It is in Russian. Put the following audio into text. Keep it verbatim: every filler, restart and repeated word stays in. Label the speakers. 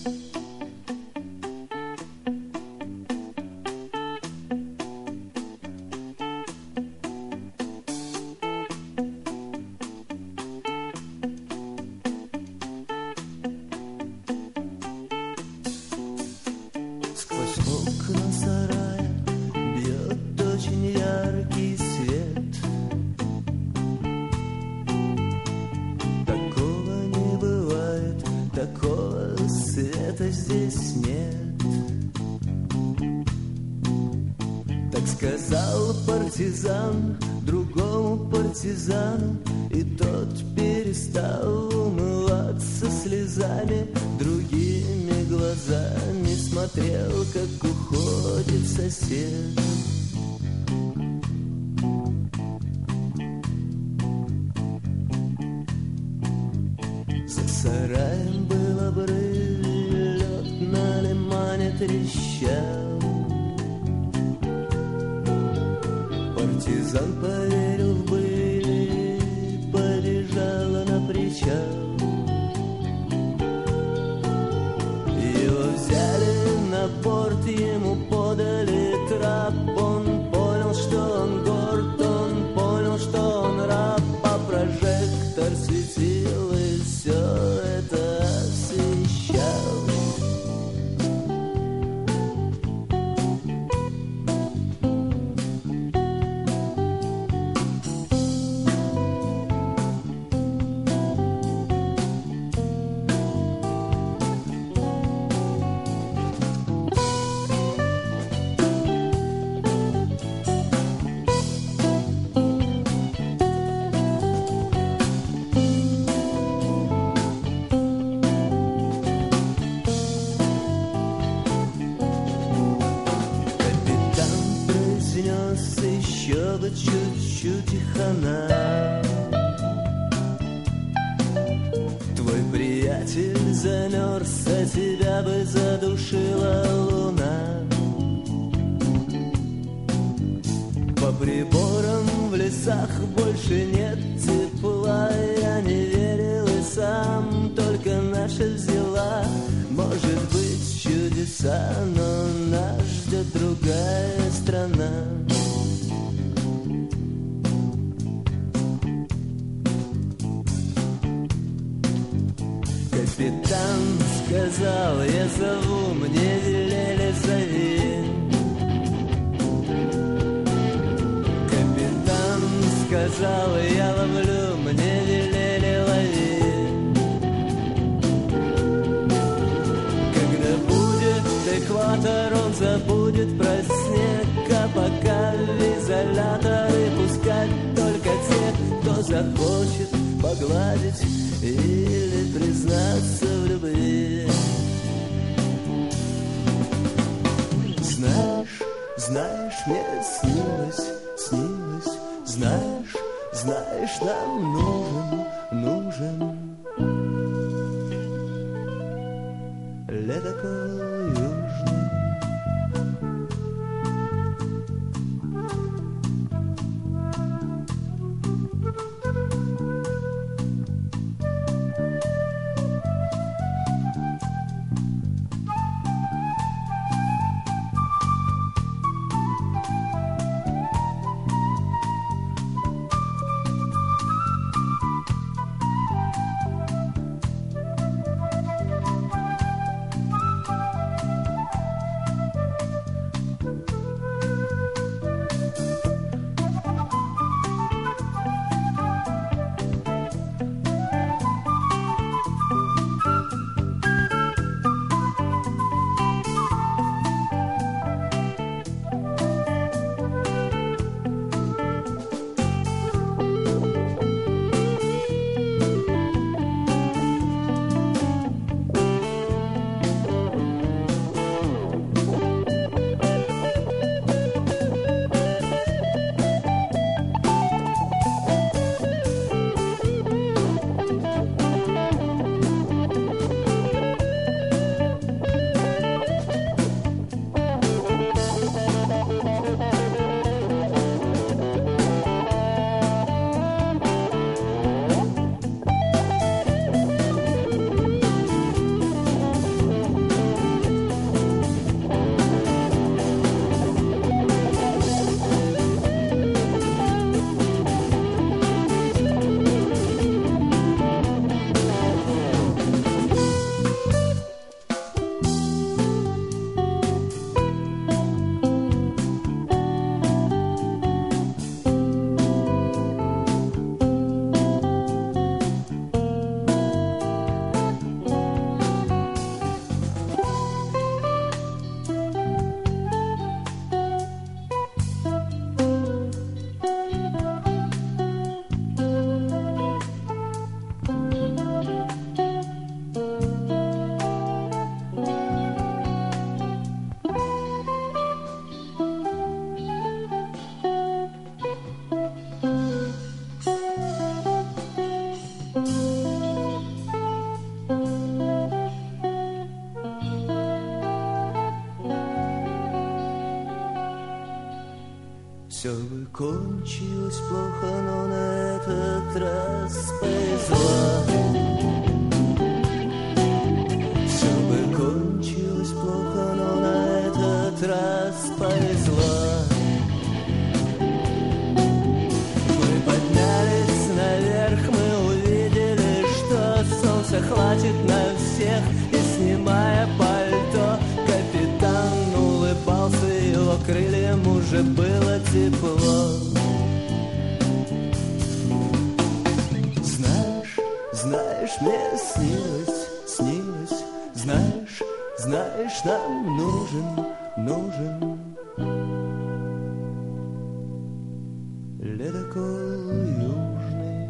Speaker 1: Партизан другому партизану, и тот перестал умываться слезами, другими глазами смотрел, как уходит сосед. За сараем был обрыв, лед на лимане трещал. Партизан поверил в быль, побежала на причал. Его взяли на борт, ему подали трап. Он понял, что он горд, он понял, что он раб. А прожектор светил и все это освещал. Еще бы чуть-чуть и хана. Твой приятель замерз, а тебя бы задушила луна. По приборам в лесах больше нет тепла. Я не верил и сам, только наша взяла. Может быть чудеса, но нас ждет другая страна. Капитан сказал, я зову, мне велели зови. Капитан сказал, я ловлю, мне велели лови. Когда будет экватор, он забудет про снег. А пока в изоляторы пускать только тех, кто захочет погладить или признаться в любви. Знаешь, знаешь, мне снилось, снилось. Знаешь, знаешь, нам нужен, нужен ледокол южный. кончилось плохо, но на этот раз повезло. Все бы кончилось плохо, но на этот раз повезло. Мы поднялись наверх, мы увидели, что солнца хватит на всех. И снимая пальто, капитан улыбался, его крыльям уже было тепло. Знаешь, знаешь, мне снилось, снилось. Знаешь, знаешь, нам нужен, нужен ледокол южный.